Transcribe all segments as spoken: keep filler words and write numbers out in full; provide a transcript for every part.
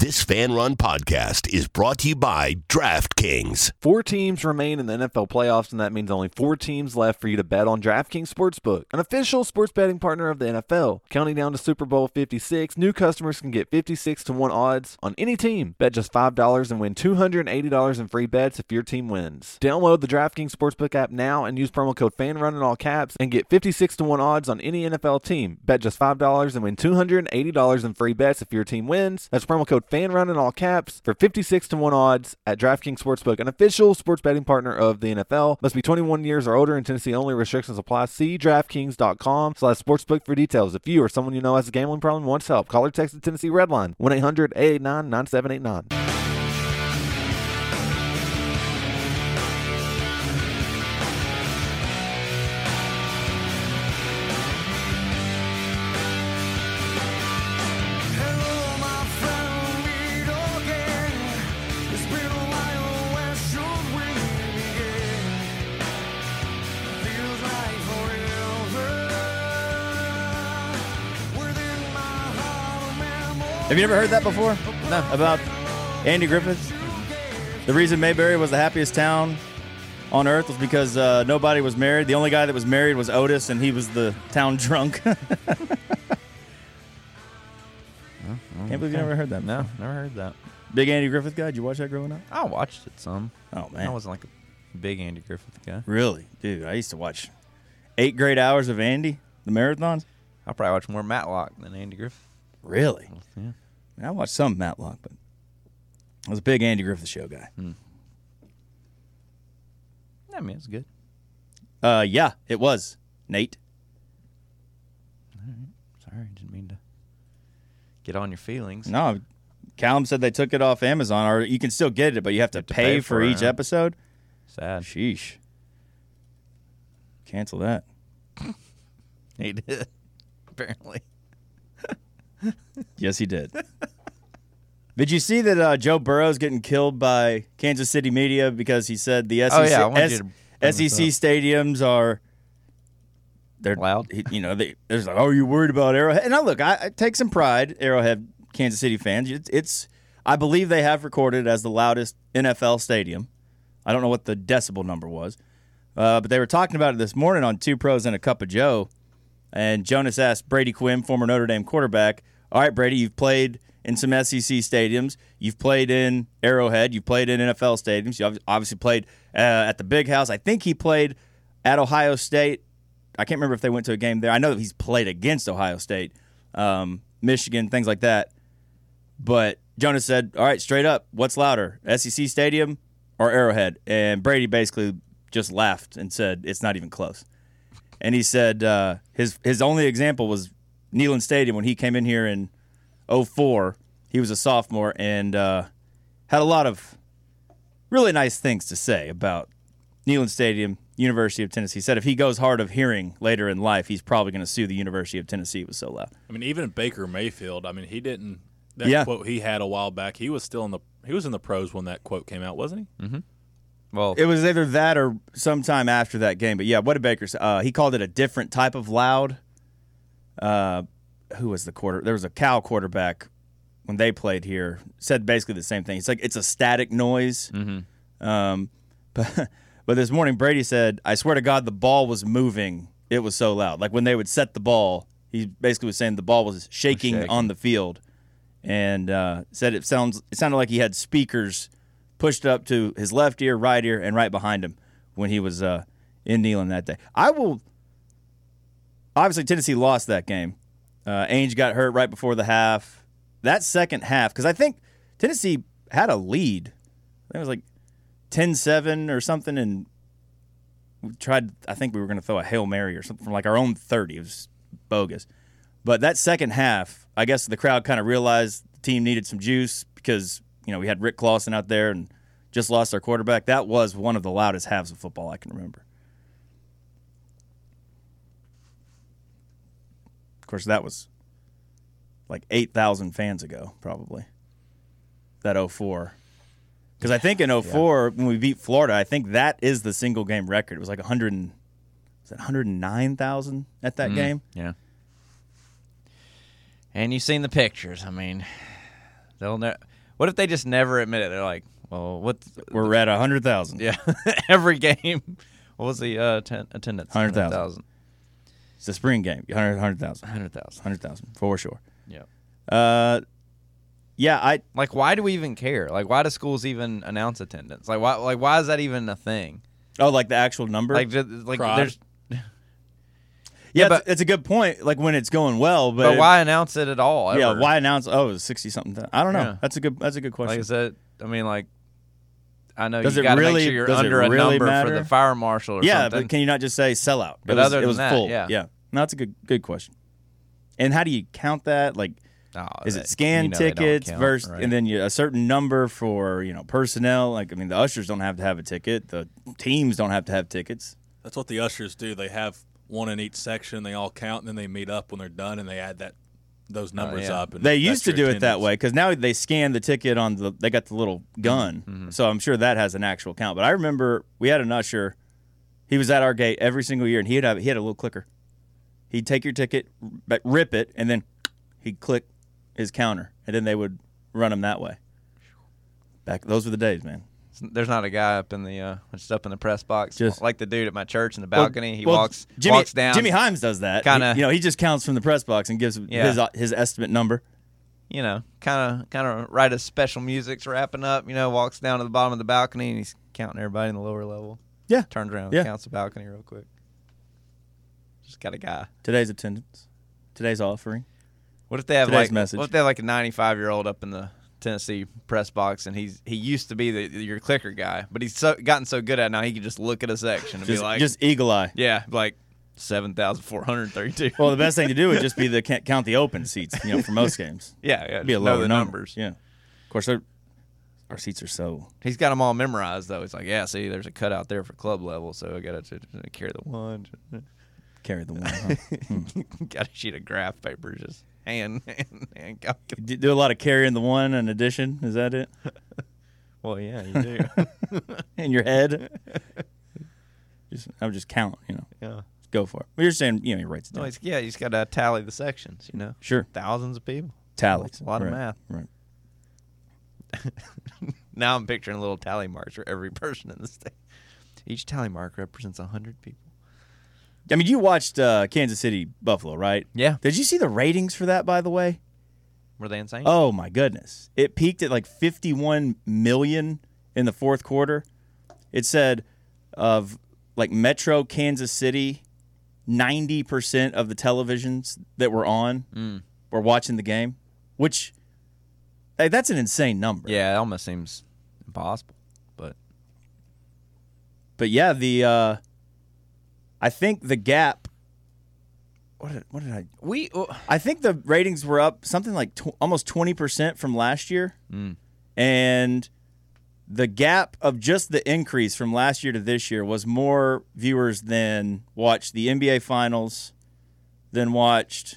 This Fan Run podcast is brought to you by DraftKings. Four teams remain in the N F L playoffs, and that means only four teams left for you to bet on DraftKings Sportsbook, an official sports betting partner of the N F L. Counting down to Super Bowl fifty-six, new customers can get fifty-six to one odds on any team. Bet just five dollars and win two hundred eighty dollars in free bets if your team wins. Download the DraftKings Sportsbook app now and use promo code FANRUN in all caps and get fifty-six to one odds on any N F L team. Bet just five dollars and win two hundred eighty dollars in free bets if your team wins. That's promo code FANRUN in all caps for fifty-six to one odds at DraftKings Sportsbook, an official sports betting partner of the N F L. Must be twenty-one years or older in Tennessee only. Restrictions apply. See DraftKings.com slash sportsbook for details. If you or someone you know has a gambling problem and wants help, call or text the Tennessee Redline, one eight hundred eight eight nine nine seven eight nine. Have you never heard that before? No. About Andy Griffith? The reason Mayberry was the happiest town on earth was because uh, nobody was married. The only guy that was married was Otis, and he was the town drunk. Well, Can't believe you never heard that. No, never heard that. Big Andy Griffith guy? Did you watch that growing up? I watched it some. Oh, man. I wasn't like a big Andy Griffith guy. Really? Dude, I used to watch eight great hours of Andy, the marathons. I probably watch more Matlock than Andy Griffith. Really? Yeah. I watched some Matlock, but I was a big Andy Griffith Show guy. Hmm. I mean, it's good. Uh, yeah, it was, Nate. All right. Sorry, didn't mean to get on your feelings. No, Callum said they took it off Amazon, or you can still get it, but you have to, have to pay, pay for, for it, each huh? episode. Sad. Sheesh. Cancel that. He did, apparently. Yes, he did. Did you see that uh, Joe Burrow's getting killed by Kansas City media because he said the S E C, Oh, yeah, I wanted S- you to bring S E C this stadiums are they're loud? You know, they, there's like, oh, are you worried about Arrowhead? And now look, I, I take some pride, Arrowhead, Kansas City fans. It's, it's I believe they have recorded it as the loudest N F L stadium. I don't know what the decibel number was, uh, but they were talking about it this morning on Two Pros and a Cup of Joe. And Jonas asked Brady Quinn, former Notre Dame quarterback, all right, Brady, you've played in some S E C stadiums. You've played in Arrowhead. You've played in N F L stadiums. You've obviously played uh, at the Big House. I think he played at Ohio State. I can't remember if they went to a game there. I know that he's played against Ohio State, um, Michigan, things like that. But Jonas said, all right, straight up, what's louder, S E C stadium or Arrowhead? And Brady basically just laughed and said, it's not even close. And he said uh, his his only example was Neyland Stadium when he came in here in oh four. He was a sophomore and uh, had a lot of really nice things to say about Neyland Stadium, University of Tennessee. He said if he goes hard of hearing later in life, he's probably going to sue the University of Tennessee. It was so loud. I mean, even Baker Mayfield, I mean, he didn't – that Yeah. quote he had a while back, he was still in the he was in the pros when that quote came out, wasn't he? Mm-hmm. Well, It was either that or sometime after that game. But, yeah, what did Baker say? Uh, he called it a different type of loud. Uh, who was the quarter? There was a Cal quarterback when they played here. Said basically the same thing. It's like it's a static noise. mm-hmm. Um, but, but this morning, Brady said, I swear to God, the ball was moving. It was so loud. Like when they would set the ball, he basically was saying the ball was shaking, shaking. on the field. And uh, said it sounds it sounded like he had speakers pushed up to his left ear, right ear, and right behind him when he was uh, in Neyland that day. I will – obviously, Tennessee lost that game. Uh, Ainge got hurt right before the half. That second half – because I think Tennessee had a lead. I think it was like ten seven or something, and we tried – I think we were going to throw a Hail Mary or something from like our own thirty. It was bogus. But that second half, I guess the crowd kind of realized the team needed some juice because – you know, we had Rick Clausen out there and just lost our quarterback. That was one of the loudest halves of football I can remember. Of course, that was like eight thousand fans ago, probably, that oh four. Because I think in oh four, yeah. when we beat Florida, I think that is the single-game record. It was like one hundred, was it one hundred nine thousand at that mm, game? Yeah. And you've seen the pictures. I mean, They'll never. What if they just never admit it? They're like, well, what? We're at one hundred thousand. Yeah, every game. What was the uh, ten, attendance? one hundred thousand. It's a spring game. one hundred thousand. one hundred thousand. one hundred thousand, for sure. Yeah. Uh, yeah, I Like, why do we even care? Like, why do schools even announce attendance? Like, why? Like, why is that even a thing? oh, like the actual number. Like, just, like Pride. there's. yeah, but- it's, it's a good point. Like when it's going well, but, But why announce it at all? Yeah, ever? why announce? Oh, it's sixty something. I don't know. Yeah. That's a good. That's a good Like question. I said, I mean, like, I know Does you it got to really- make sure you're does it under a really number matter? for the fire marshal or yeah, something. but can you not just say sellout? But it was, other it than was that, full. yeah. yeah. No, that's a good good question. And how do you count that? Like, Oh, is that- it scan you know they don't tickets count, versus, right? and then you, a certain number for you know personnel? Like, I mean, the ushers don't have to have a ticket. The teams don't have to have tickets. That's what the ushers do. They have one in each section. They all count, and then they meet up when they're done, and they add that those numbers yeah. up. And They that's used to your do it that attendance. way because now they scan the ticket on the. They got the little gun, Mm-hmm. so I'm sure that has an actual count. But I remember we had an usher. He was at our gate every single year, and he'd have he had a little clicker. He'd take your ticket, but rip it, and then he'd click his counter, and then they would run them that way. Back those were the days, man. There's not a guy up in the uh, just up in the press box, Just- like the dude at my church in the balcony. he Well, walks Jimmy, walks down. Jimmy Himes does that. Kinda- He- you know, he just counts from the press box and gives Yeah. his his estimate number. you know, kind of kind of right as special music's wrapping up. You know, walks down to the bottom of the balcony and he's counting everybody in the lower level. Yeah. Turns around, Yeah. counts the balcony real quick. Just got a guy. Today's attendance, today's offering. What if they have Today's like message. what if they have like a ninety-five year old up in the Tennessee press box and he's he used to be the your clicker guy, but he's so gotten so good at it now he can just look at a section and Just be like, just eagle eye. yeah, like seven thousand four hundred thirty-two. Well, the best thing to do would just be the ca- count the open seats. You know, for most games, yeah, yeah, It'd be a just know lower the number. numbers. Yeah, of course, they're- our seats are so. He's got them all memorized though. He's like, yeah, see, there's a cutout there for club level, so I got to carry the one. Carry the one. Huh? Got a sheet of graph paper, just hand, hand, hand calculate. Do do a lot of carrying the one in addition. Is that it? Well, yeah, you do. In your head. Just I would just count. You know, yeah. go for it. But you're saying you know he writes it No, down. he's, yeah, you just got to tally the sections. You know, Sure. thousands of people. Tallies. It's a lot of Right, math. Right. Now I'm picturing little tally marks for every person in the state. Each tally mark represents a hundred people. I mean, you watched uh, Kansas City Buffalo, right? Yeah. Did you see the ratings for that? By the way. Were they insane? Oh my goodness! It peaked at like fifty-one million in the fourth quarter. It said of like Metro Kansas City, ninety percent of the televisions that were on Mm. were watching the game, which hey, that's an insane number. Yeah, it almost seems impossible. But But yeah, the uh, I think the gap. What did, what did I? we uh, I think the ratings were up something like tw- almost twenty percent from last year. Mm. And the gap of just the increase from last year to this year was more viewers than watched the N B A Finals, than watched.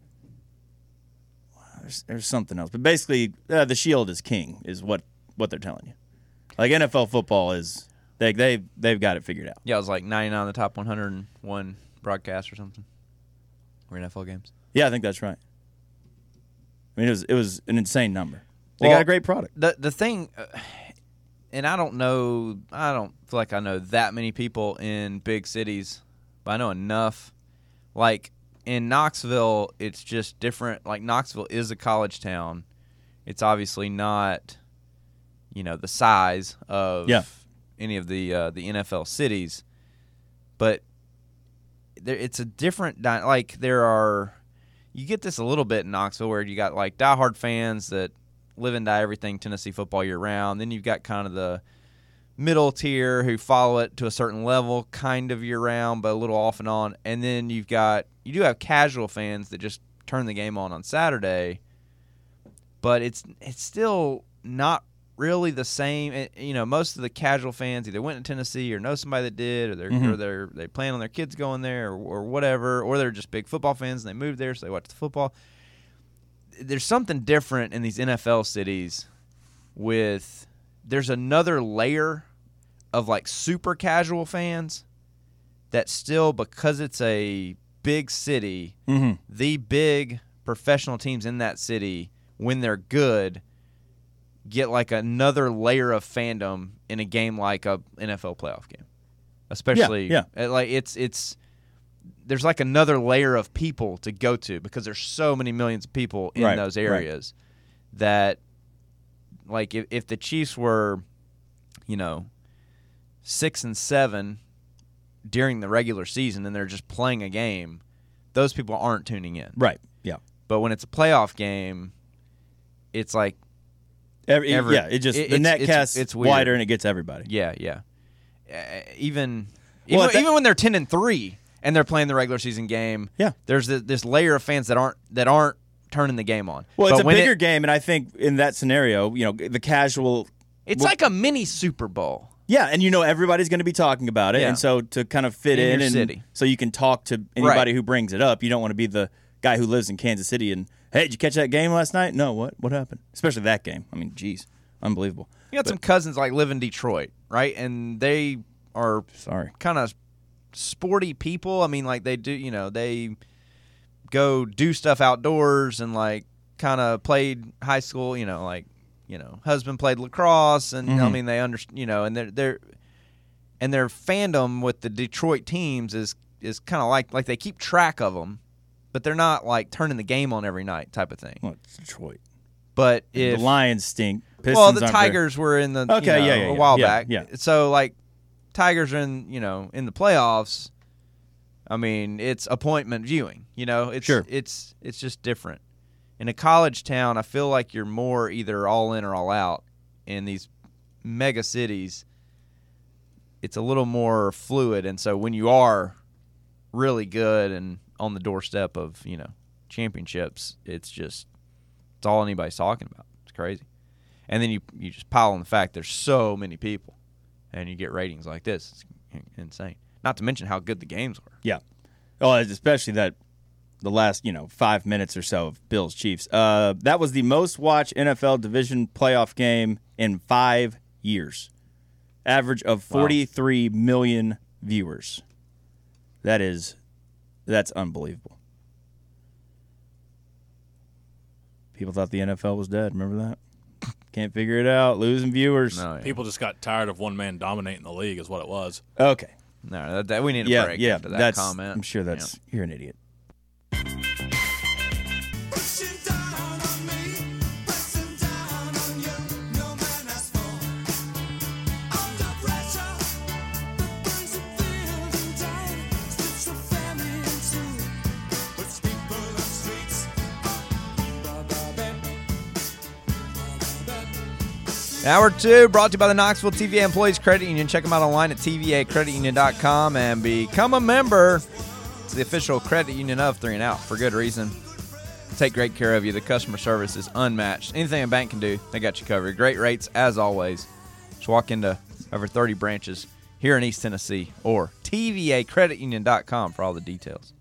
There's, there's something else. But basically, uh, the Shield is king, is what, what they're telling you. Like N F L football is, they, they've, they've got it figured out. yeah, it was like ninety-nine of the top one hundred one broadcasts or something. Were N F L games. Yeah, I think that's right. I mean, it was, it was an insane number. They Well, got a great product. The the thing, uh, and I don't know, I don't feel like I know that many people in big cities, but I know enough. Like in Knoxville, it's just different. Like Knoxville is a college town. It's obviously not, you know, the size of Yeah. any of the uh, the N F L cities, but there, it's a different. Di- like there are, you get this a little bit in Knoxville where you got like diehard fans that live and die everything Tennessee football year round. Then you've got kind of the middle tier who follow it to a certain level kind of year round, but a little off and on. And then you've got, you do have casual fans that just turn the game on on Saturday, but it's it's still not really the same. It, you know, most of the casual fans either went to Tennessee or know somebody that did, or they're Mhm. or they're they plan on their kids going there or, or whatever, or they're just big football fans and they moved there so they watch the football. There's something different in these N F L cities with there's another layer of like super casual fans that still, because it's a big city, Mm-hmm. the big professional teams in that city, when they're good, get like another layer of fandom in a game like a N F L playoff game, especially Yeah, yeah. like it's it's there's like another layer of people to go to because there's so many millions of people in Right, those right. areas that like if if the Chiefs were, you know, six and seven during the regular season and they're just playing a game, those people aren't tuning in. Right. Yeah. But when it's a playoff game, it's like Every, Every- yeah. It just it- the it's- net it's- casts it's weird. wider and it gets everybody. yeah, yeah. Uh, even Well, even, that- even when they're ten and three and they're playing the regular season game, Yeah. there's this, this layer of fans that aren't that aren't turning the game on. Well, it's But a when bigger it- game, and I think in that scenario, you know, the casual. It's like a mini Super Bowl. Yeah, and you know everybody's going to be talking about it, Yeah. and so to kind of fit In in, your and city. so you can talk to anybody Right. who brings it up. You don't want to be the guy who lives in Kansas City and hey, did you catch that game last night? No, what? What happened? Especially that game. I mean, geez, unbelievable. You got some cousins like live in Detroit, right? And they are Sorry. kind of sporty people. I mean, like they do, you know, they go do stuff outdoors and like kind of played high school, you know, like, you know, husband played lacrosse and I mean they under, you know, and they're they're and their fandom with the Detroit teams is is kind of like like they keep track of them, but they're not like turning the game on every night type of thing. Well, it's Detroit. But if the Lions stink. Pistons well, the aren't very- Tigers were in the Okay, you know, yeah, yeah, a yeah, while yeah, back. yeah. So like Tigers are in you know in the playoffs. I mean, it's appointment viewing. You know, it's Sure. it's it's just different. In a college town, I feel like you're more either all in or all out. In these mega cities, it's a little more fluid, and so when you are really good and on the doorstep of you know championships, it's just it's all anybody's talking about. It's crazy. And then you you just pile on the fact there's so many people, and you get ratings like this. It's insane. Not to mention how good the games were. Yeah. Oh, especially that the last, you know, five minutes or so of Bills Chiefs. Uh, that was the most watched N F L division playoff game in five years. Average of forty-three million viewers. That is, that's unbelievable. People thought the N F L was dead. Remember that? Can't figure it out. Losing viewers. No, yeah. People just got tired of one man dominating the league, is what it was. Okay. no, that, that we need to Yeah, break yeah. into that That's. comment. I'm sure that's. You're an idiot. Hour two, brought to you by the Knoxville T V A Employees Credit Union. Check them out online at T V A credit union dot com and become a member. It's the official credit union of Three and Out for good reason. Take great care of you. The customer service is unmatched. Anything a bank can do, they got you covered. Great rates as always. Just walk into over thirty branches here in East Tennessee or T V A credit union dot com for all the details.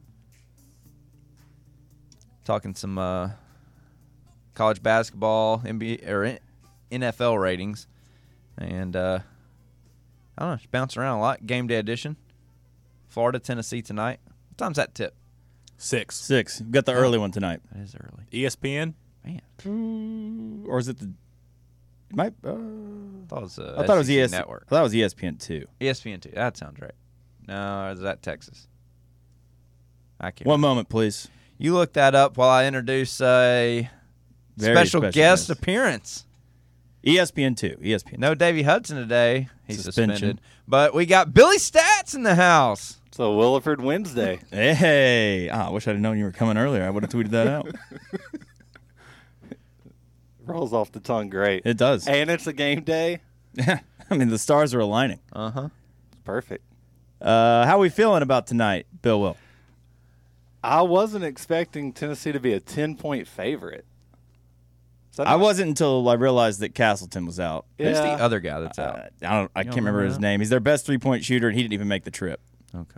Talking some uh, college basketball, N B A or N F L ratings, and uh, I don't know, just bouncing around a lot. Game day edition, Florida, Tennessee tonight. What time's that tip? Six. Six. We've got the early one tonight. That is early, E S P N? man. Or is it the? It might. Uh, I thought it was, uh, I thought it was S E C E S Network. I thought it was E S P N two. E S P N two. That sounds right. No, is that Texas? I can't. One moment, please. You look that up while I introduce a Very special, special guest guest. appearance. E S P N two. E S P N. No Davey Hudson today. He's Suspension. suspended. But we got Billy Stats in the house. It's a Williford Wednesday. Hey, ah, I wish I'd known you were coming earlier. I would have tweeted that out. Rolls off the tongue great. It does. And it's a game day. Yeah, I mean the stars are aligning. Uh huh. It's perfect. Uh, how are we feeling about tonight, Bill? Will? I wasn't expecting Tennessee to be a ten-point favorite. Is that I not- wasn't until I realized that Castleton was out. Who's the Yeah. other guy that's out? Uh, I don't. I You can't don't remember remember his that? name. He's their best three-point shooter, and he didn't even make the trip. Okay.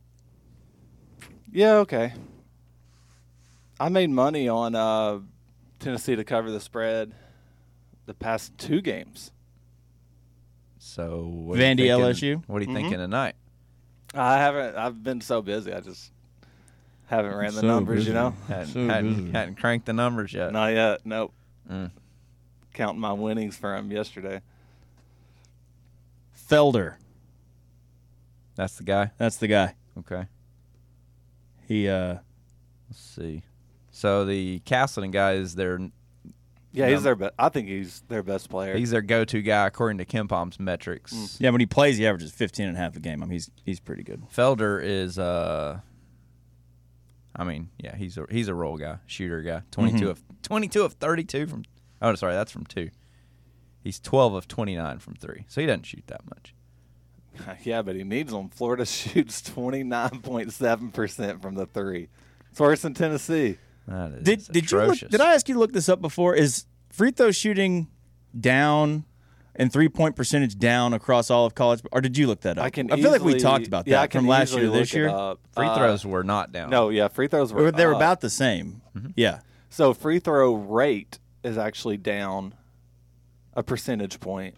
Yeah, okay. I made money on uh, Tennessee to cover the spread the past two games. So what are you Vandy thinking- L S U? What are you thinking tonight? I haven't. I've been so busy. I just haven't ran the So numbers. busy. You know, Hadn't, So hadn't, busy. hadn't cranked the numbers yet. not yet. Nope. Mm. counting my winnings for him yesterday. Felder. That's the guy. That's the guy. Okay. He. uh Let's see. So the Castleton guy is their Yeah, he's Um, their. Be- I think he's their best player. he's their go-to guy according to KenPom's metrics. Mm. Yeah, when he plays, he averages fifteen and a half a game. I mean, he's he's pretty good. Felder is uh I mean, yeah, he's a he's a roll guy, shooter guy. twenty-two Mhm. of twenty-two of thirty-two from Oh, sorry, that's from two. He's twelve of twenty-nine from three. So he doesn't shoot that much. Yeah, but he needs them. Florida shoots twenty-nine point seven percent from the three. It's worse than Tennessee. That is Did did you look, atrocious. did I ask you to look this up before? Is free throw shooting down and three point percentage down across all of college, or did you look that up? I can. I feel like we easily- talked about that yeah, I can from last year to easily this look it year. up. Free Uh, throws were not down. No, yeah, free throws were. Or they were up. about the same. Mm-hmm. Yeah. So free throw rate is actually down a percentage point.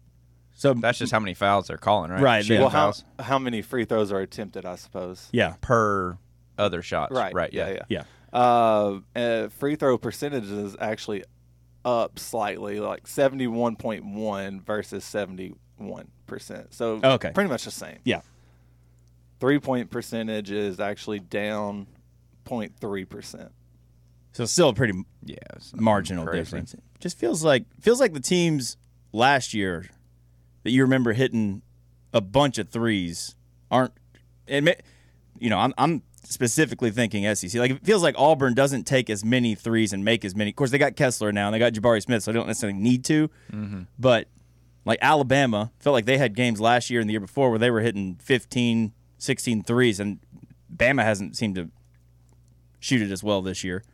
So That's just how many fouls they're calling, right? Right, Shooting yeah. Well, how fouls how many free throws are attempted? I suppose. yeah, per other shots. Right. Right, yeah. Yeah. yeah. Uh, uh, free throw percentage is actually up slightly, like seventy-one point one versus seventy-one percent. So Okay. pretty much the same. Yeah. Three point percentage is actually down zero point three percent. So still a pretty Yeah, it's marginal crazy. difference. Just feels like feels like the teams last year that you remember hitting a bunch of threes aren't. Admit, you know, I'm I'm specifically thinking S E C. Like it feels like Auburn doesn't take as many threes and make as many. Of course, they got Kessler now and they got Jabari Smith, so they don't necessarily need to. Mm-hmm. But like Alabama felt like they had games last year and the year before where they were hitting fifteen, sixteen threes, and Bama hasn't seemed to shoot it as well this year.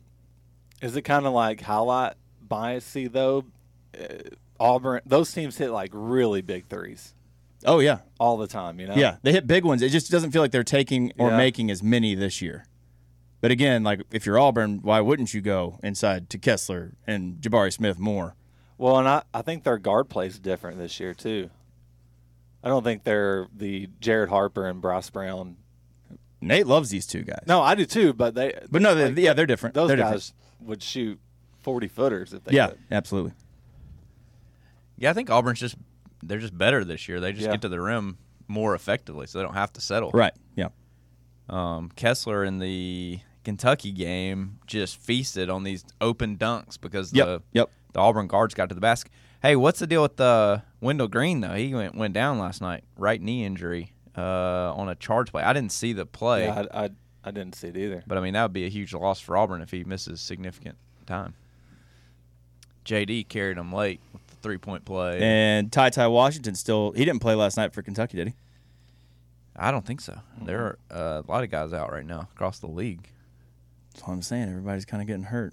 Is it kind of like highlight biasy though? Uh, Auburn, those teams hit like really big threes Oh yeah, all the time. You know. yeah, they hit big ones. It just doesn't feel like they're taking or Yeah. making as many this year. But again, like if you're Auburn, why wouldn't you go inside to Kessler and Jabari Smith more? Well, and I, I think their guard play is different this year too. I don't think they're the Jared Harper and Bryce Brown. Nate loves these two guys. No, I do too, but they. but no, they, like, yeah, they're different. Those they're guys different. would shoot forty footers if they Yeah, could. absolutely. Yeah, I think Auburn's just they're just better this year. They just Yeah. get to the rim more effectively, so they don't have to settle. Right. Yeah. Um, Kessler in the Kentucky game just feasted on these open dunks because Yep. the Yep. the Auburn guards got to the basket. Hey, what's the deal with uh, Wendell Green though? He went went down last night, right knee injury uh, on a charge play. I didn't see the play, Yeah, I, I, I didn't see it either. but I mean that would be a huge loss for Auburn if he misses significant time. J D carried him late with the three point play. And Ty Ty Washington still he didn't play last night for Kentucky, did he? I don't think so. There are uh, a lot of guys out right now across the league. That's what I'm saying. Everybody's kind of getting hurt.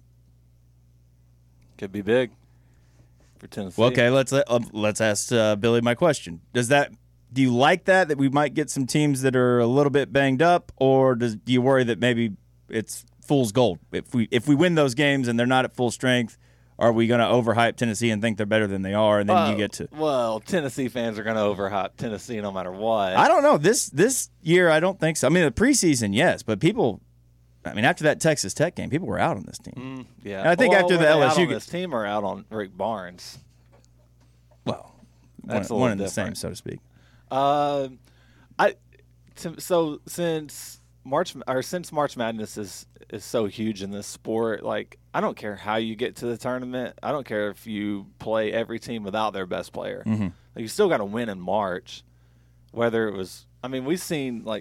Could be big for Tennessee. Well, okay, let's uh, let's ask uh, Billy my question. Does that do you like that that we might get some teams that are a little bit banged up, or does do you worry that maybe it's fool's gold if we if we win those games and they're not at full strength? Are we going to overhype Tennessee and think they're better than they are, and then well, you get to? Well, Tennessee fans are going to overhype Tennessee no matter what. I don't know this this year. I don't think so. I mean, the preseason, yes, but people. I mean, after that Texas Tech game, people were out on this team. Mm, yeah, And I think well, after the were they L S U out on g- this team are out on Rick Barnes. Well, That's a one, little one and the different. same, so to speak. Uh, I to, so since March or since March Madness is is so huge in this sport, like I don't care how you get to the tournament. I don't care if you play every team without their best player. Mm-hmm. Like, you still got to win in March. Whether it was, I mean, we've seen like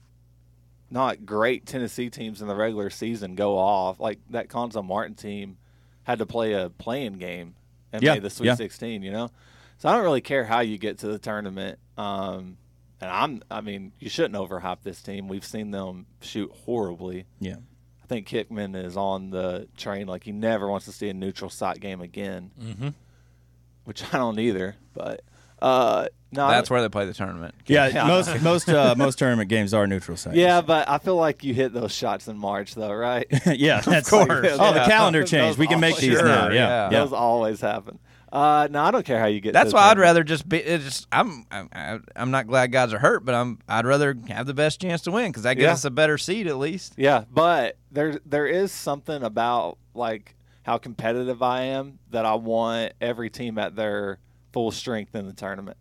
not great Tennessee teams in the regular season go off. Like that Conzo Martin team had to play a playing game and Yeah, made the Sweet yeah. sixteen. You know, so I don't really care how you get to the tournament. Um, and I'm, I mean, you shouldn't overhype this team. We've seen them shoot horribly. Yeah. I think Hickman is on the train like he never wants to see a neutral site game again, Mm-hmm. which I don't either. But uh, no, That's where they play the tournament. Yeah, Yeah. most most uh, most tournament games are neutral sites. yeah, but I feel like you hit those shots in March, though, right? yeah, that's course. Oh, the Yeah. calendar Those changed. We can make always- these now. Sure, Yeah, yeah. yeah. Those always happen. Uh, no, I don't care how you get. That's to the why I'd tournament. rather just be. It's just I'm I'm I'm not glad guys are hurt, but I'm I'd rather have the best chance to win because that gives Yeah. us a better seed at least. Yeah, but there there is something about like how competitive I am that I want every team at their full strength in the tournament.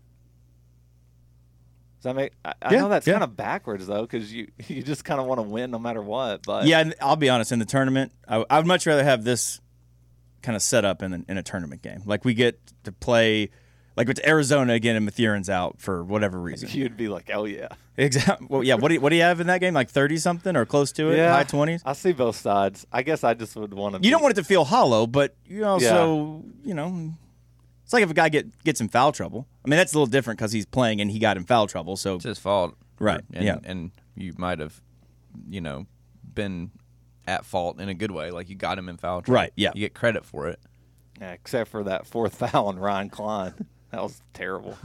Does that make? I, I Yeah, know that's yeah. kind of backwards though, because you you just kind of want to win no matter what. But Yeah, and I'll be honest. In the tournament, I, I would much rather have this kind of set up in, a, in a tournament game. Like we get to play, like it's Arizona again, and Mathurin's out for whatever reason. you'd be like, oh yeah, Exactly. Well, yeah. What do you, what do you have in that game? Like thirty something or close to it? yeah, High twenties. I see both sides. I guess I just would want to. You don't want it to feel hollow, but you also, you know, it's like if a guy get gets in foul trouble. I mean, that's a little different because he's playing and he got in foul trouble. So It's his fault. Right, And, yeah. And you might have, you know, been at fault in a good way. Like you got him in foul trouble. Right, yeah. You get credit for it. Yeah, except for that fourth foul on Ryan Klein. That was terrible.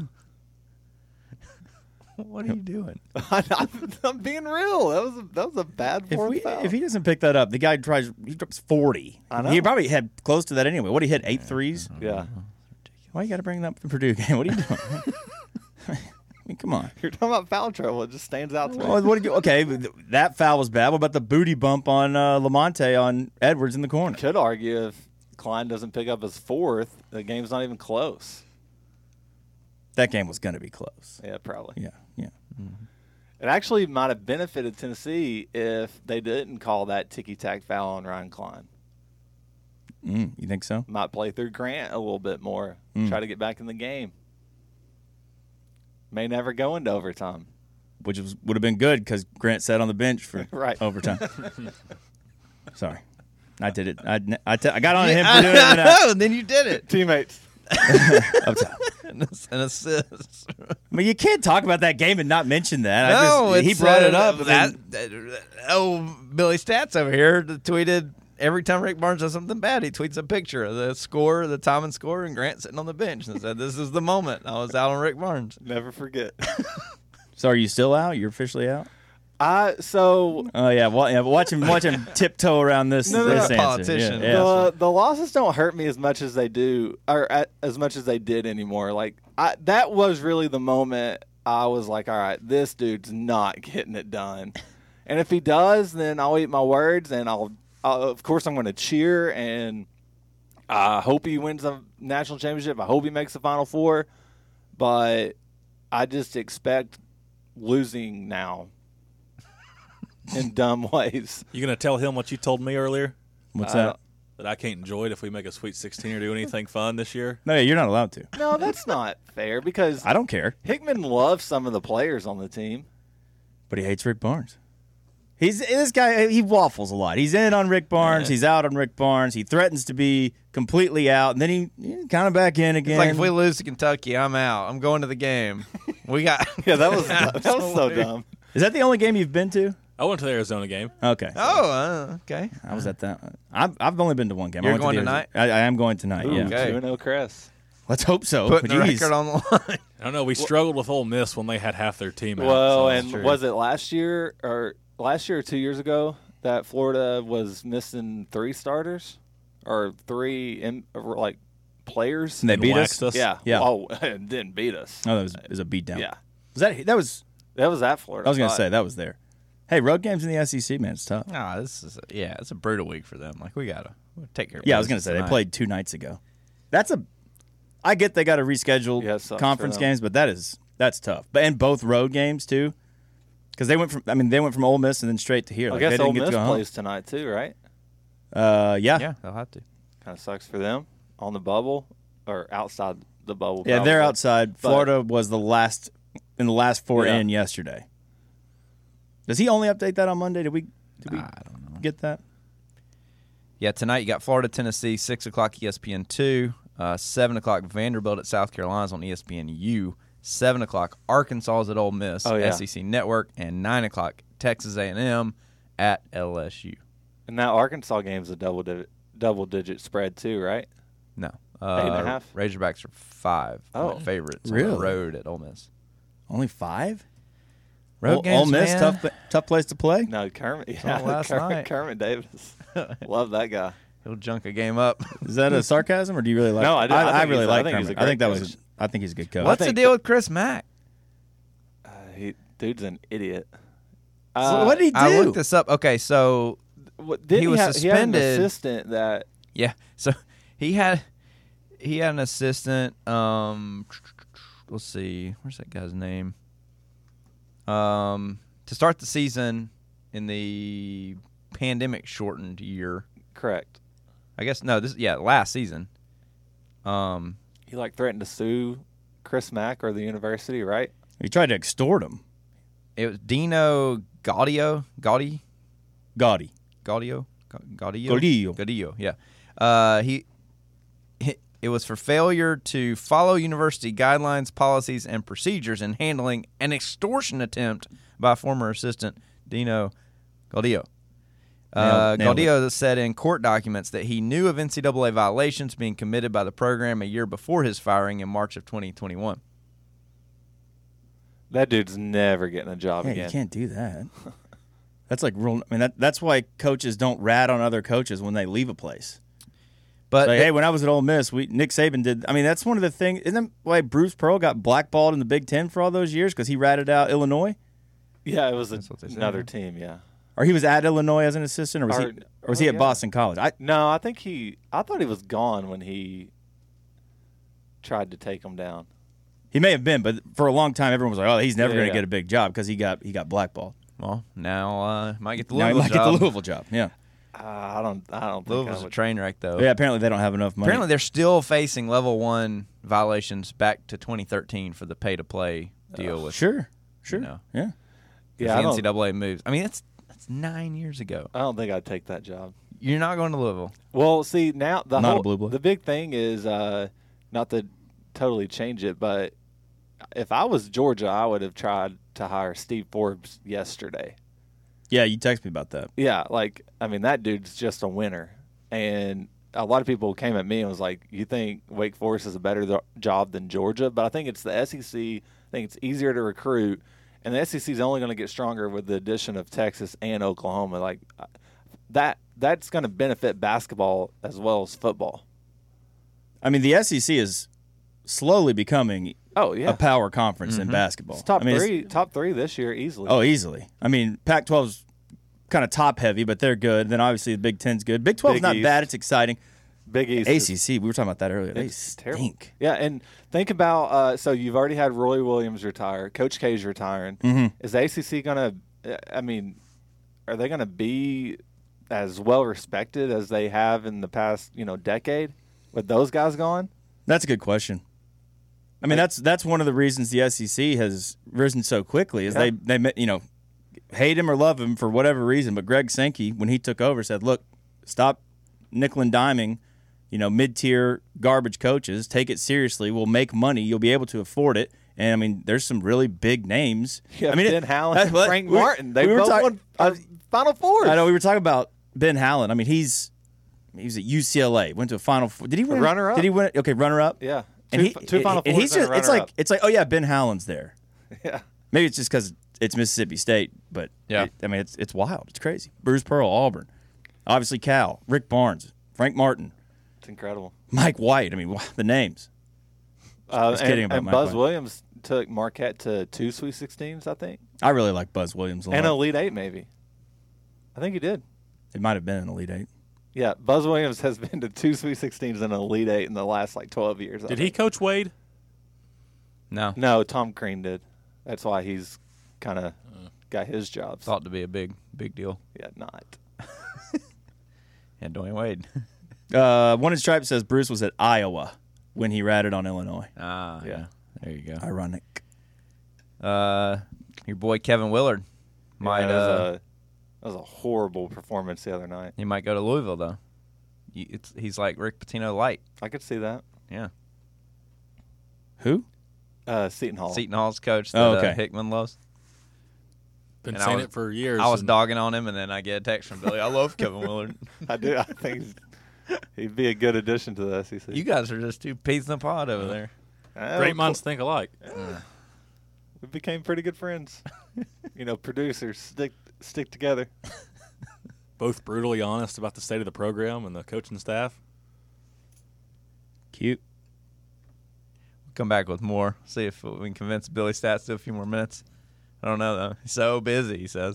What are you doing? I, I'm being real. That was a, that was a bad if fourth we foul. if he doesn't pick that up, the guy tries. He drops forty. I know. He probably had close to that anyway. What, he hit eight threes? yeah, Why you got to bring up the Purdue game? What are you doing? I mean, come on. you're talking about foul trouble. It just stands out to me. Well, what did you? Okay, that foul was bad. What about the booty bump on uh, Lamonte on Edwards in the corner? Could argue if Klein doesn't pick up his fourth, the game's not even close. That game was going to be close. Yeah, probably. Yeah, yeah. It actually might have benefited Tennessee if they didn't call that ticky-tack foul on Ryan Klein. Mm, you think so? Might play through Grant a little bit more, Mm. try to get back in the game. May never go into overtime. Which was, would have been good because Grant sat on the bench for Right. overtime. Sorry, I did it. I, I, t- I got on him for doing it. and I- Oh, then you did it. Teammates. up top. An assist. I mean, you can't talk about that game and not mention that. I No, just, he it's, brought it uh, up. and That, then- that- oh, Billy Stats over here tweeted every time Rick Barnes does something bad, he tweets a picture of the score, the time and score, and Grant sitting on the bench and said, "This is the moment I was out on Rick Barnes." Never forget. so, are you still out? You're officially out? I so Oh yeah, wa- yeah. Watch him, watch him tiptoe around this. No, no, this no. answer. Politician. Yeah, yeah. the the losses don't hurt me as much as they do, or at, as much as they did anymore. Like I, that was really the moment I was like, all right, this dude's not getting it done. And if he does, then I'll eat my words, and I'll, I'll of course I'm going to cheer, and I hope he wins a national championship. I hope he makes the Final Four, but I just expect losing now in dumb ways. You gonna tell him what you told me earlier? What's Uh, that? That I can't enjoy it if we make a Sweet sixteen or do anything fun this year? No, yeah, you're not allowed to. No, that's not fair because I don't care, Hickman loves some of the players on the team. but he hates Rick Barnes. He's this guy. He waffles a lot. He's in on Rick Barnes. He's out on Rick Barnes. He threatens to be completely out, and then he, he kind of back in again. It's like if we lose to Kentucky, I'm out. I'm going to the game. We got. Yeah, that was that was so dumb. Is that the only game you've been to? I went to the Arizona game. Okay. Oh, uh, okay. I was at that. I've I've only been to one game. I You're went going to the tonight? I, I am going tonight. Ooh, Yeah. Okay. two and oh Crest. Let's hope so. Putting the Jeez. record on the line. I don't know. We struggled with Ole Miss when they had half their team out. Well, so and true. was it last year or last year or two years ago that Florida was missing three starters or three in, or like players? And they And beat waxed us. us? Yeah. Yeah. Oh, it didn't beat us. Oh, that was, it was a beatdown. Yeah. Was that that was? That was at Florida. I was gonna but- say that was there. Hey, road games in the S E C, man, it's tough. Nah, this is a, yeah, it's a brutal week for them. Like we gotta we'll take care. of Yeah, I was gonna business say they tonight. played two nights ago. That's a. I get they got to reschedule Yeah, it sucks conference for them. games, but that is that's tough. But and both road games too, because they went from. I mean, they went from Ole Miss and then straight to here. I Like, guess they didn't Ole get Miss to go home. plays tonight too, right? Uh, yeah, Yeah, they'll have to. Kind of sucks for them on the bubble or outside the bubble. yeah, they're probably. outside. But- Florida was the last in the last four Yeah. in yesterday. Does he only update that on Monday? Did we? Did we I don't know. get that? Yeah, tonight you got Florida, Tennessee, six o'clock E S P N two, uh, seven o'clock Vanderbilt at South Carolina's on E S P N U, seven o'clock Arkansas's at Ole Miss, Oh, yeah. S E C Network, and nine o'clock Texas A and M at L S U. And that Arkansas game's a double di- double digit spread too, right? No, uh, Eight and a half? Razorbacks are five Oh. point favorites on Really? the road at Ole Miss. Only five. Road Ole, games, Ole Miss, man. tough tough place to play. No, Kermit. on Yeah, last Kermit, night. Kermit Davis. Love that guy. He'll junk a game up. Is that a sarcasm, or do you really like? No, I do- I I, think really he's- I like think he's Kermit. a I think great that was. coach. I think he's a good coach. What's the think- deal with Chris Mack? Uh, he, dude's an idiot. So Uh, what did he do? I looked this up. Okay, so what- didn't he was have, He had suspended. an assistant that Yeah. So he had he had an assistant. Um, let's see, where's that guy's name? Um, to start the season in the pandemic shortened year. Correct. I guess no. This yeah, last season. Um, He like threatened to sue Chris Mack or the university, right? He tried to extort him. it was Dino Gaudio, Gaudi, Gotti. Gaudio, Gaudio, Gaudio. Gaudio. Yeah. Uh, he, he. It was for failure to follow university guidelines, policies, and procedures in handling an extortion attempt by former assistant Dino Gaudio. Uh, Nailed- nailed Gaudio said in court documents that he knew of N C double A violations being committed by the program a year before his firing in March of twenty twenty-one. That dude's never getting a job Yeah, again. you can't do that. That's like real. I mean, that, that's why coaches don't rat on other coaches when they leave a place. But Like, hey, when I was at Ole Miss, we Nick Saban did. I mean, that's one of the things. Isn't that why Bruce Pearl got blackballed in the Big Ten for all those years because he ratted out Illinois, Yeah, it was a, That's what they say, another yeah. team. Yeah. or he was at Illinois as an assistant, or was Or- he, or was he oh, at yeah. Boston College? I No, I think he. I thought he was gone when he tried to take him down. he may have been, but for a long time, everyone was like, "Oh, he's never Yeah, going to yeah. get a big job because he got he got blackballed." well, now uh, might get the Now he Louisville might job. get the Louisville job. Yeah, Uh, I don't. I don't think I Louisville's a would. train wreck, though. yeah. Apparently, they don't have enough money. Apparently, they're still facing level one violations back to twenty thirteen for the pay-to-play deal with sure, sure, know. yeah. Yeah, I the N don't, C double A moves. I mean, that's that's nine years ago. I don't think I'd take that job. You're not going to Louisville. Well, see now the Not a whole blue blood. the big thing is uh, not to totally change it, but if I was Georgia, I would have tried to hire Steve Forbes yesterday. Yeah, you text me about that. Yeah, like I mean that dude's just a winner, and a lot of people came at me and was like, "You think Wake Forest is a better th- job than Georgia?" But I think it's the S E C. I think it's easier to recruit, and the S E C is only going to get stronger with the addition of Texas and Oklahoma. Like uh, that, that's going to benefit basketball as well as football. I mean, the S E C is slowly becoming Oh yeah, a power conference in basketball. it's top I mean, it's- three, top three this year easily. Oh, easily. I mean, Pac twelve's kind of top heavy, but they're good. Then obviously the Big Ten's good. Big twelve's Big not East. bad. It's exciting. Big East, A is- C C, we were talking about that earlier. They It's terrible. stink. Yeah, and think about uh, so you've already had Roy Williams retire, Coach K's retiring. Mhm. Is the A C C gonna? I mean, are they gonna be as well respected as they have in the past, you know, decade with those guys gone? That's a good question. I mean, that's that's one of the reasons the S E C has risen so quickly is Yeah. they they you know hate him or love him for whatever reason. But Greg Sankey, when he took over, said, "Look, stop nickel and diming, you know, mid tier garbage coaches. Take it seriously. We'll make money. You'll be able to afford it." And I mean, there's some really big names. Yeah, I mean, Ben it- Howland, that's and what- Frank we- Martin. They we were both talk- won uh, Final Four. I know we were talking about Ben Howland. I mean, he's he was at U C L A. Went to a Final Four. Did he win? runner-up. Did he win? Okay, runner up. Yeah, And two, he, two Final and Fours. he's and a just, it's like runner-up. it's like oh yeah, Ben Howland's there. yeah. Maybe it's just because it's Mississippi State, but Yeah. it- I mean it's it's wild. It's crazy. Bruce Pearl, Auburn, obviously Cal, Rick Barnes, Frank Martin, It's incredible. Mike White. I mean wow, the names. Uh, Just and, kidding about and Mike Buzz White. Williams took Marquette to two Sweet Sixteens, I think, I really like Buzz Williams a lot. and Elite Eight maybe. I think he did. It might have been an Elite Eight. Yeah, Buzz Williams has been to two Sweet Sixteens and an Elite Eight in the last like twelve years. I Did he think. coach Wade? No, No, Tom Crean did. That's why he's kind of got his jobs. thought to be a big big deal. Yeah, not. And Dwayne Wade. Uh, One in Stripe says Bruce was at Iowa when he ratted on Illinois. Ah, yeah. There you go. Ironic. Uh, your boy Kevin Willard might yeah, that, was uh a, that was a horrible performance the other night. he might go to Louisville though. You, it's he's like Rick Pitino light. I could see that. Yeah. Who? Uh, Seton Hall. Seton Hall's coach that Oh, okay. uh, Hickman loves. Been And I saying was- it for years. I was and dogging on him, and then I get a text from Billy. I love Kevin Willard. I do. I think he's- he'd be a good addition to the S E C. You guys are just two peas in a pod over there. Uh, Great minds think alike. We became pretty good friends. You know, producers stick stick together. Both brutally honest about the state of the program and the coaching staff. Cute. Come back with more. See if we can convince Billy Stats to do a few more minutes. I don't know though. He's so busy. He says.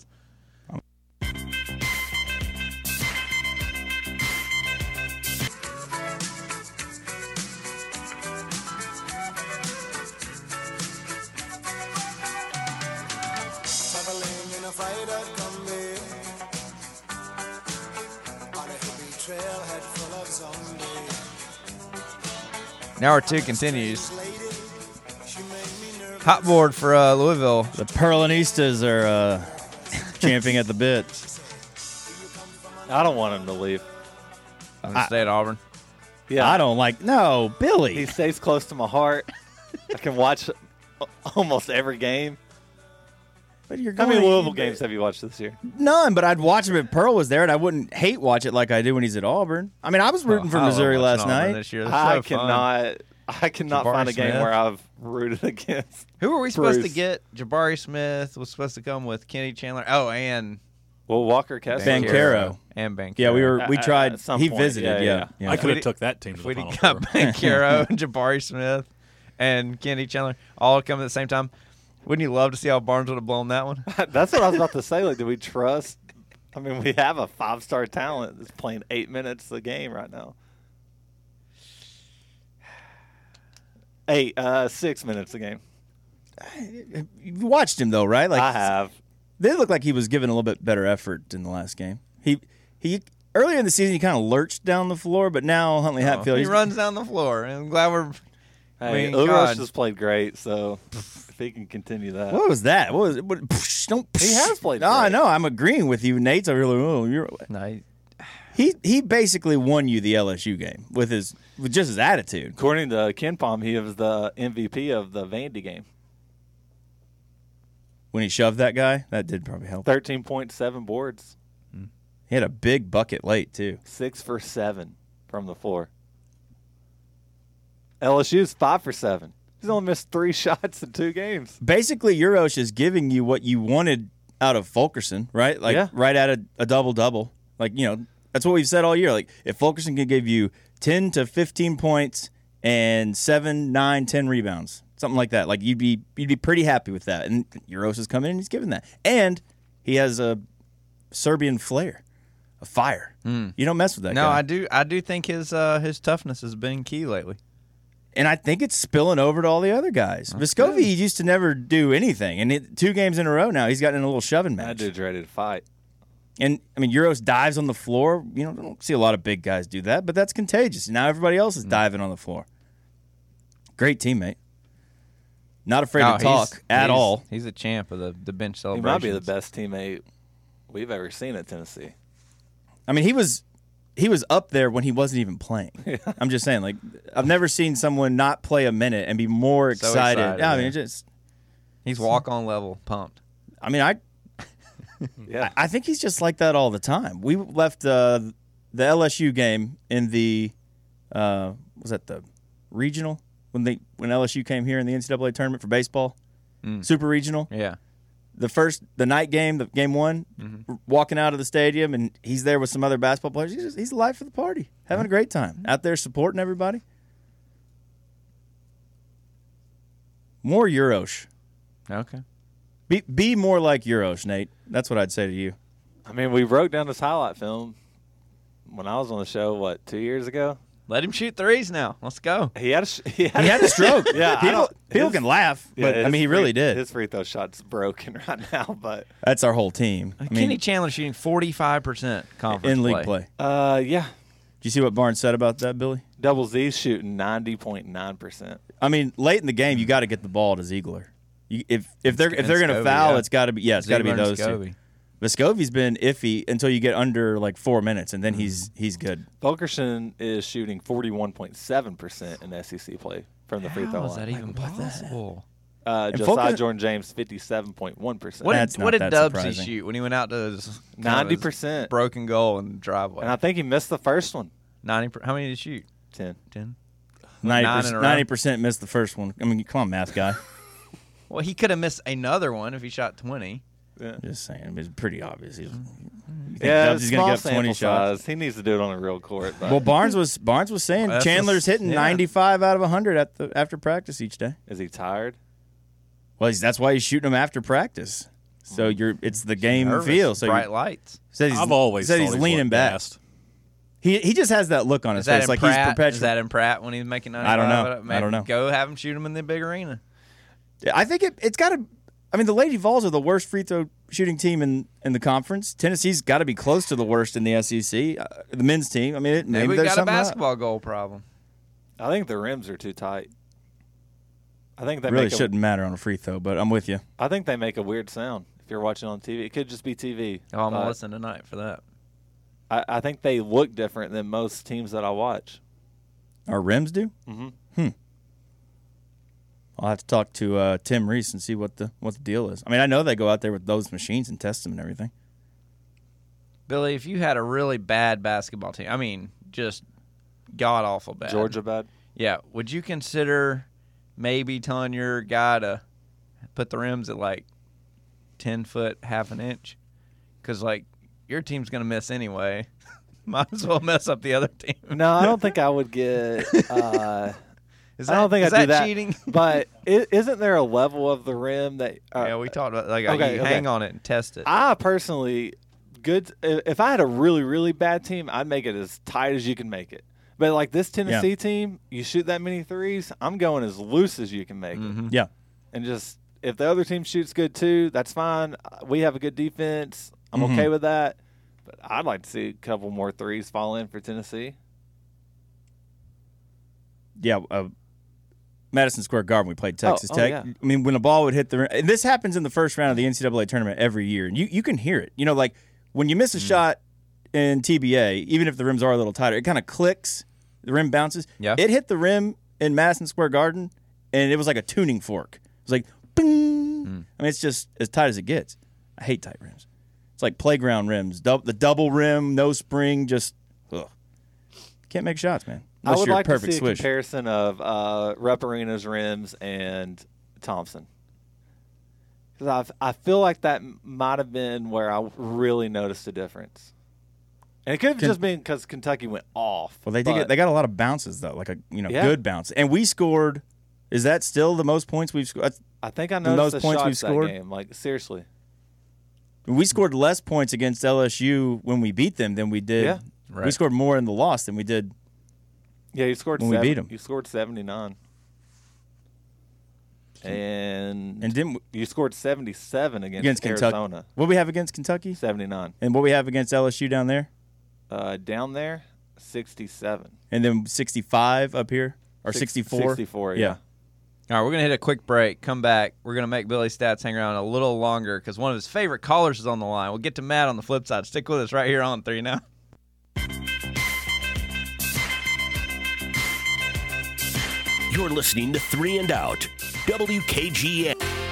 Hour two continues. Hot board for uh, Louisville. The Perlinistas are uh, champing at the bit. I don't want him to leave. I'm going to stay at Auburn. Yeah, I don't like no Billy. He stays close to my heart. I can watch almost every game. But you're How going, many Louisville games have you watched this year? None, but I'd watch him if Pearl was there, and I wouldn't hate watch it like I do when he's at Auburn. I mean, I was rooting Oh, for I love Missouri watching last Auburn night. This year. They're I so fun. cannot. I cannot Jabari find a game Smith. where I've rooted against. Who were we supposed Bruce. to get? Jabari Smith was supposed to come with Kenny Chandler. Oh, and Well, Walker Kessler. Bancaro. And Bancaro. Yeah, we were we At- tried. at some he point, visited. yeah, Yeah, yeah. yeah. I could have we- took that team to If the we Final got Four. Bancaro, Jabari Smith, and Kenny Chandler all come at the same time, wouldn't you love to see how Barnes would have blown that one? That's what I was about to say. Like, do we trust? I mean, we have a five-star talent that's playing eight minutes a game right now. Eight, uh, six minutes a game. You watched him though, right? Like I have. They looked like he was giving a little bit better effort in the last game. He he earlier in the season he kind of lurched down the floor, but now Huntley Hatfield he he's- runs down the floor, and I'm glad we're. I Hey, mean, Ulrich God. has played great, so if he can continue that. What was that? What was it? What, psh, don't, He has played No, I great. know. I'm agreeing with you. Nate's over here. Oh, you're, No, he- he he basically won you the L S U game with his with just his attitude. According to Ken Palm, he was the M V P of the Vandy game. When he shoved that guy, that did probably help. thirteen point seven boards, He had a big bucket late too. six for seven from the floor. L S U's five for seven. He's only missed three shots in two games. Basically, Urosh is giving you what you wanted out of Fulkerson, right? Like Yeah. right at a, a double double. Like you know, that's what we've said all year. Like if Fulkerson can give you ten to fifteen points and seven, nine, ten rebounds, something like that, like you'd be you'd be pretty happy with that. And Urosh is coming in and he's giving that, and he has a Serbian flair, a fire. You don't mess with that. no, guy. I do. I do think his uh, his toughness has been key lately. And I think it's spilling over to all the other guys. Vescovi used to never do anything, and it, two games in a row now he's gotten in a little shoving That match. dude's ready to fight. And I mean, Euros dives on the floor. You know, I don't see a lot of big guys do that, but that's contagious. Now everybody else is diving on the floor. Great teammate. Not afraid No, to talk he's- at he's- all. He's a champ of the, the bench He celebration. might be the best teammate we've ever seen at Tennessee. I mean, he was he was up there when he wasn't even playing. I'm just saying, like, I've never seen someone not play a minute and be more So excited. excited, yeah, I mean, yeah. it just. He's walk on level, pumped. I mean, I Yeah. I think he's just like that all the time. We left uh, the L S U game in the uh, was that the regional when they when L S U came here in the N C double A tournament for baseball, super regional. Yeah. The first the night game, the game one, r- walking out of the stadium, and he's there with some other basketball players. He's just, he's the life of the party, having a great time out there supporting everybody. More Euros. Okay. Be be more like Euros, Nate. That's what I'd say to you. I mean, we broke down this highlight film when I was on the show, what, two years ago? Let him shoot threes now. Let's go. He had a, sh- he had, He had a stroke. Yeah, I people don't- people his- can laugh, Yeah, but I his mean, he free- really did. His free throw shot's broken right now, but That's our whole team. I mean, Kenny Chandler shooting forty-five percent conference in league play. uh, yeah, Did you see what Barnes said about that, Billy? Double Z's shooting ninety point nine percent. I mean, late in the game, you got to get the ball to Ziegler. You, if if they're if And they're going to Scobie, foul, yeah. it's got to be yeah, it's got to be Ziegler and those two. Scobie. Vescovi's been iffy until you get under like four minutes, and then he's he's good. Fulkerson is shooting forty-one point seven percent in S E C play from the free throw How is line. that even possible? Uh, And Josiah Fulkerson- Jordan James, fifty-seven point one percent. What That's did, not what did that Dubsy surprising. shoot when he went out to his kind of ninety his percent. broken goal in the driveway? And I think he missed the first one. ninety. Per, how many did he shoot? ten. Ten. Ninety in a row. ninety percent missed the first one. I mean, come on, math guy. Well, he could have missed another one if he shot twenty. Just saying, it's pretty obvious. He's, you think Yeah, Dubsy's small gonna get up twenty sample shots. size. He needs to do it on a real court. But Well, Barnes was Barnes was saying Well, that's Chandler's the- hitting yeah. ninety-five out of one hundred at the after practice each day. is he tired? Well, he's, that's why he's shooting them after practice. So you're it's the game Nervous, feel. So bright you- lights. says he's, I've always said thought he's he's leaning looked back. gassed. He he just has that look on Is his that face, in like Pratt? he's perpetual. Is that in Pratt when he's making ninety-five? I don't know. But, I man, don't know. Go have him shoot him in the big arena. I think it, it's got to. I mean, the Lady Vols are the worst free throw shooting team in, in the conference. Tennessee's got to be close to the worst in the S E C. Uh, the men's team. I mean, it, Maybe, maybe we there's got a something up. basketball goal problem. I think the rims are too tight. I think they Really make a, shouldn't matter on a free throw, but I'm with you. I think they make a weird sound if you're watching on T V. It could just be T V. Oh, I'm going but to listen tonight for that. I, I think they look different than most teams that I watch. Our rims do? Mm-hmm. Hmm. I'll have to talk to uh, Tim Reese and see what the what the deal is. I mean, I know they go out there with those machines and test them and everything. Billy, if you had a really bad basketball team, I mean, just god-awful bad. Georgia bad? Yeah. Would you consider maybe telling your guy to put the rims at, like, ten foot, half an inch? Because, like, your team's going to miss anyway. Might as well mess up the other team. No, I don't think I would get uh, – Is I don't think is I'd do that that. cheating? But is isn't there a level of the rim that uh, yeah, we talked about, like, okay, you okay. hang on it and test it. I personally – good. If I had a really, really bad team, I'd make it as tight as you can make it. But, like, this Tennessee Yeah. team, you shoot that many threes, I'm going as loose as you can make Mhm. it. Yeah. And just – if the other team shoots good too, that's fine. We have a good defense. I'm Mhm. okay with that. But I'd like to see a couple more threes fall in for Tennessee. Yeah, uh, Madison Square Garden, we played Texas oh, Tech. yeah. I mean, when the ball would hit the rim, and this happens in the first round of the N C double A tournament every year, and you, you can hear it. You know, like when you miss a shot in T B A, even if the rims are a little tighter, it kind of clicks, the rim bounces. Yeah. It hit the rim in Madison Square Garden, and it was like a tuning fork. It was like, bing. I mean, it's just as tight as it gets. I hate tight rims. It's like playground rims. Dub- the double rim, no spring, just ugh. Can't make shots, man. I Unless would you're like a perfect to see swish. a comparison of uh, Rep Arena's rims and Thompson. Because I feel like that m- might have been where I really noticed a difference. And it could have Can- just been because Kentucky went off. Well, they did but- get, they got a lot of bounces though, like a you know Yeah. good bounce. And we scored. Is that still the most points we've scored? I think I the noticed most the points we've shots that scored? game. Like, seriously. We scored less points against L S U when we beat them than we did. Yeah. We Right. scored more in the loss than we did. Yeah, you scored When we seven, beat 'em. You scored seventy-nine. And, And didn't we- you scored seventy-seven against, against Kentucky. Arizona. What we have against Kentucky? seventy-nine. And what we have against L S U down there? Uh, down there, sixty-seven. And then sixty-five up here or Six- sixty-four? sixty-four, yeah. All right, we're going to hit a quick break. Come back. We're going to make Billy Stats hang around a little longer because one of his favorite callers is on the line. We'll get to Matt on the flip side. Stick with us right here on Three Now. You're listening to Three and Out, W K G N.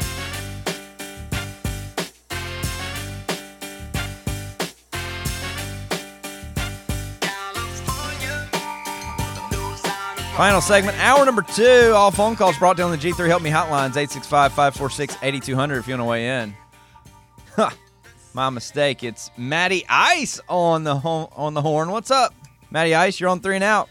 Final segment, hour number two. All phone calls brought to you on the G three Help Me hotlines, eight six five, five four six, eight two zero zero if you want to weigh in. Huh, my mistake. It's Matty Ice on the ho- on the horn. What's up, Matty Ice? You're on Three and Out.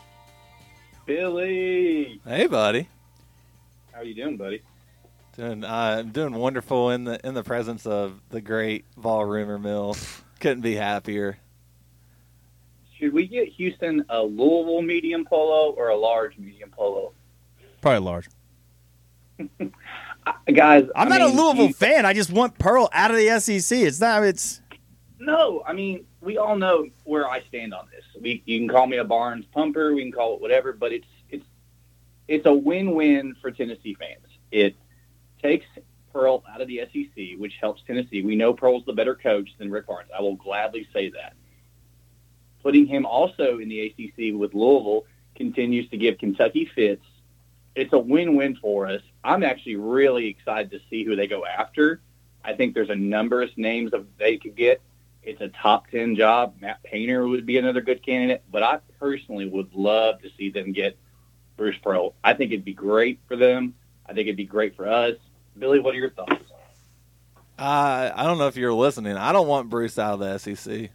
Billy, Hey, buddy. how you doing, buddy? Doing, uh, I'm doing wonderful in the in the presence of the great Vol Rumor Mill. Couldn't be happier. Should we get Houston a Louisville medium polo or a large medium polo? Probably large. Uh, guys, I'm I not mean, a Louisville you- fan. I just want Pearl out of the S E C. It's not. It's No, I mean, we all know where I stand on this. We, you can call me a Barnes pumper, we can call it whatever, but it's it's it's a win-win for Tennessee fans. It takes Pearl out of the S E C, which helps Tennessee. We know Pearl's the better coach than Rick Barnes. I will gladly say that. Putting him also in the A C C with Louisville continues to give Kentucky fits. It's a win-win for us. I'm actually really excited to see who they go after. I think there's a number of names that they could get. It's a top ten job. Matt Painter would be another good candidate, but I personally would love to see them get Bruce Pearl. I think it'd be great for them. I think it'd be great for us. Billy, what are your thoughts? Uh, I don't know if you're listening. I don't want Bruce out of the S E C.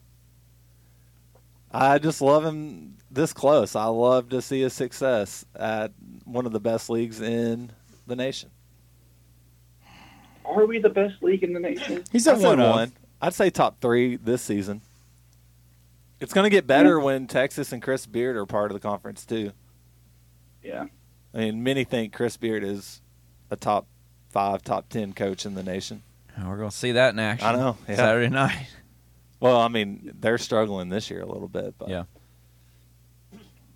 I just love him this close. I love to see his success at one of the best leagues in the nation. Are we the best league in the nation? he's I'd at say one. of. one. I'd say top three this season. It's going to get better when Texas and Chris Beard are part of the conference too. Yeah. I mean, many think Chris Beard is a top five, top ten coach in the nation. We're going to see that in action. I know, yeah. Saturday night. Well, I mean, they're struggling this year a little bit, but Yeah.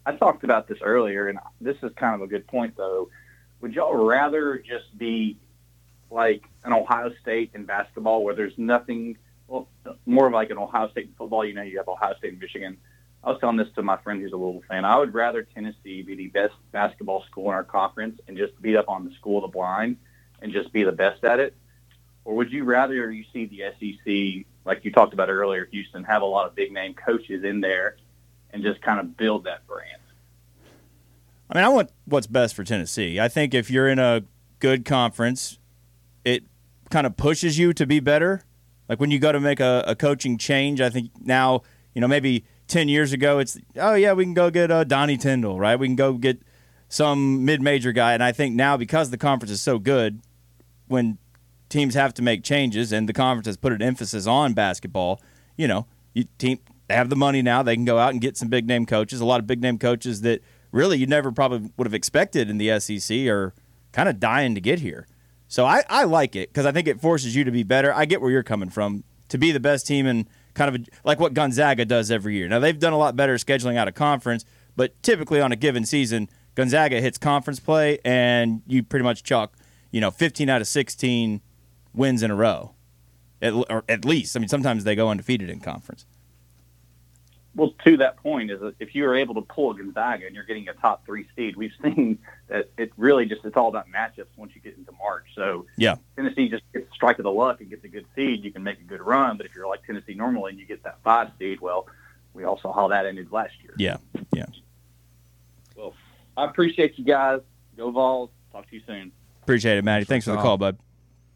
I talked about this earlier, and this is kind of a good point, though. Would y'all rather just be like an Ohio State in basketball where there's nothing, well, more of like an Ohio State in football? You know, you have Ohio State and Michigan. I was telling this to my friend who's a Louisville fan. I would rather Tennessee be the best basketball school in our conference and just beat up on the school of the blind and just be the best at it. Or would you rather you see the S E C, like you talked about earlier, Houston, have a lot of big-name coaches in there and just kind of build that brand? I mean, I want what's best for Tennessee. I think if you're in a good conference, it kind of pushes you to be better. Like when you go to make a, a coaching change, I think now, you know, maybe ten years ago, it's, oh, yeah, we can go get uh, Donnie Tyndall, right? We can go get some mid-major guy. And I think now, because the conference is so good, when teams have to make changes and the conference has put an emphasis on basketball, you know, you team they have the money now. They can go out and get some big-name coaches. A lot of big-name coaches that really you never probably would have expected in the S E C are kind of dying to get here. So I, I like it because I think it forces you to be better. I get where you're coming from. To be the best team in kind of a, like what Gonzaga does every year. Now, they've done a lot better scheduling out of conference, but typically on a given season, Gonzaga hits conference play and you pretty much chalk, you know, fifteen out of sixteen wins in a row, at, or at least. I mean, sometimes they go undefeated in conference. Well, to that point, is that if you are able to pull a Gonzaga and you're getting a top three seed, we've seen that it really just it's all about matchups once you get into March. So yeah, Tennessee just gets a strike of the luck and gets a good seed, you can make a good run. But if you're like Tennessee normally and you get that five seed, well, we all saw how that ended last year. Yeah, yeah. Well, I appreciate you guys. Go Vols. Talk to you soon. Appreciate it, Matty. Thanks for the call, bud.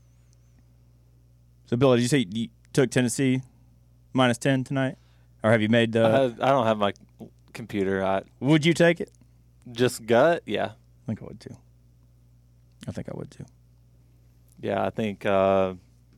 So, Bill, did you say you took Tennessee minus ten tonight? Or have you made the... Uh, I don't have my computer. I Would you take it? Just gut? Yeah. I think I would, too. I think I would, too. Yeah, I think uh,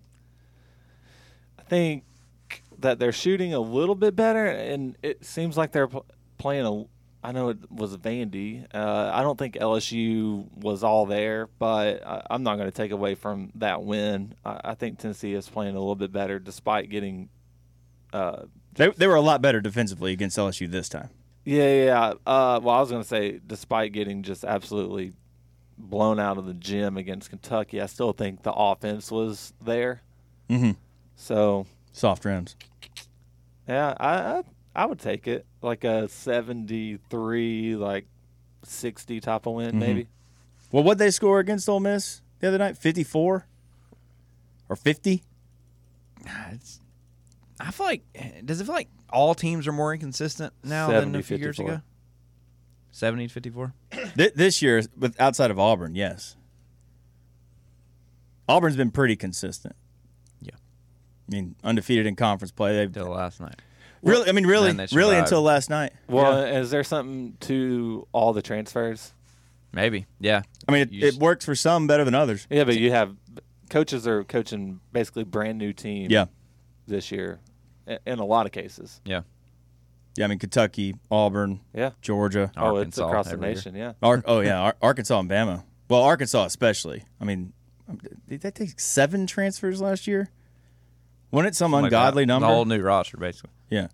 I think that they're shooting a little bit better, and it seems like they're pl- playing a... I know it was Vandy. Uh, I don't think L S U was all there, but I, I'm not going to take away from that win. I, I think Tennessee is playing a little bit better despite getting... Uh, They they were a lot better defensively against L S U this time. Yeah, yeah. yeah. Uh, well, I was going to say, despite getting just absolutely blown out of the gym against Kentucky, I still think the offense was there. Mm-hmm. So soft rims. Yeah, I, I I would take it like a seventy-three, like sixty type of win, Mm-hmm. maybe. Well, what'd they score against Ole Miss the other night? fifty-four or fifty? It's. I feel like does it feel like all teams are more inconsistent now than a few years ago? seventy to fifty-four This year, with outside of Auburn, yes. Auburn's been pretty consistent. Yeah, I mean undefeated in conference play. They until last night. Really, I mean, really, really until last night. Well, yeah. Is there something to all the transfers? Maybe, yeah. I mean, it, it works for some better than others. Yeah, but you have coaches are coaching basically brand new teams. Yeah. This year, in a lot of cases. Yeah. Yeah, I mean Kentucky, Auburn, yeah, Georgia. Oh, it's across the nation. Year. Yeah. Ar- oh yeah, Ar- Arkansas and Bama. Well, Arkansas especially. I mean, did they take seven transfers last year? Wasn't it some Something ungodly like number? The whole new roster, basically. Yeah.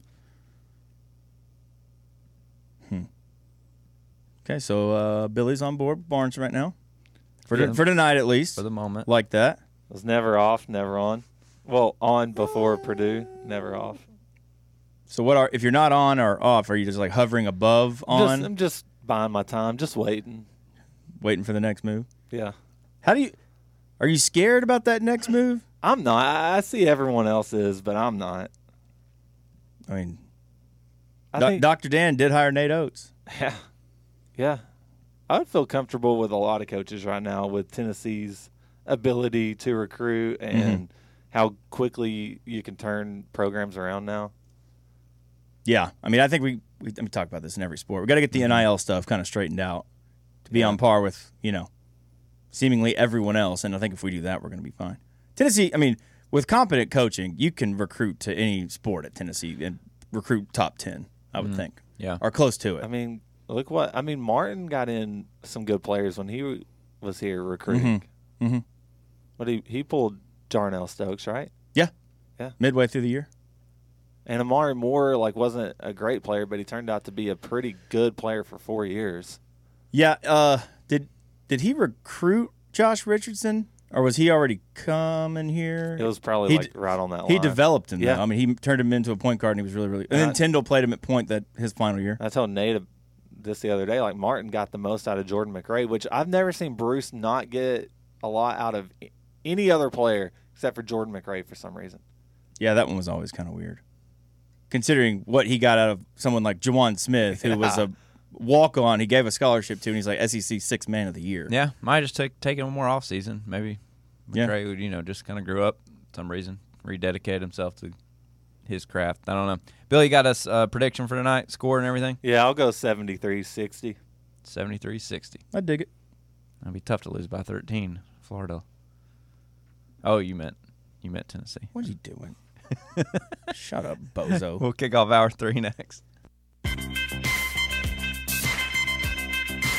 Hmm. Okay, so uh, Billy's on board with Barnes right now. For Yeah. t- for tonight at least. For the moment. Like that. Was never off, never on. Well, on before Purdue, never off. So what are if you're not on or off? Are you just like hovering above on? Just, I'm just buying my time, just waiting, waiting for the next move. Yeah. How do you? Are you scared about that next move? I'm not. I see everyone else is, but I'm not. I mean, I Do- think, Doctor Dan did hire Nate Oates. Yeah, yeah. I would feel comfortable with a lot of coaches right now with Tennessee's ability to recruit and Mm-hmm. how quickly you can turn programs around now. Yeah, I mean, I think we we, we talk about this in every sport. We got to get the N I L stuff kind of straightened out to be Yeah. on par with you know seemingly everyone else. And I think if we do that, we're going to be fine. Tennessee, I mean, with competent coaching, you can recruit to any sport at Tennessee and recruit top ten. I would Mhm. think, Yeah. or close to it. I mean, look what I mean. Martin got in some good players when he was here recruiting. Mhm. Mhm. What he he pulled Jarnell Stokes, right? yeah, Yeah. midway through the year. And Amari Moore like wasn't a great player, but he turned out to be a pretty good player for four years. Yeah. Uh, did did he recruit Josh Richardson, or was he already coming here? It was probably He like d- right on that line. He developed him. Yeah. Though. I mean, he turned him into a point guard, and he was really, really. And then Uh, Tyndall played him at point that his final year. I told Nate this the other day. Like Martin got the most out of Jordan McRae, which I've never seen Bruce not get a lot out of any other player except for Jordan McRae for some reason. Yeah, that one was always kind of weird, considering what he got out of someone like Jawan Smith, who was a walk-on. He gave a scholarship to, and he's like S E C Sixth Man of the Year. Yeah, might just take taking one more off season. Maybe Yeah. McRae would, you know, just kind of grew up for some reason, rededicated himself to his craft. I don't know. Bill, you got us a uh, prediction for tonight, score and everything? Yeah, I'll go seventy-three sixty. seventy-three sixty. I dig it. That'd be tough to lose by thirteen, Florida. Oh, you meant you meant Tennessee. What are you doing? Shut up, bozo. We'll kick off hour three next.